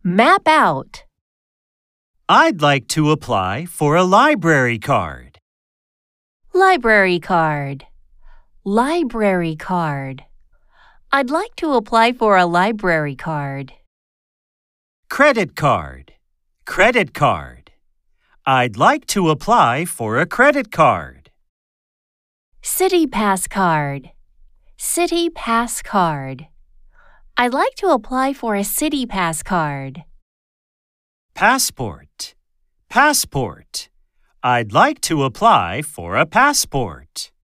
Map out. I'd like to apply for a library card. Library card. Library card. I'd like to apply for a library card. Credit card. Credit card. I'd like to apply for a credit card. City Pass card. City Pass card. I'd like to apply for a City Pass card. Passport. Passport. I'd like to apply for a passport.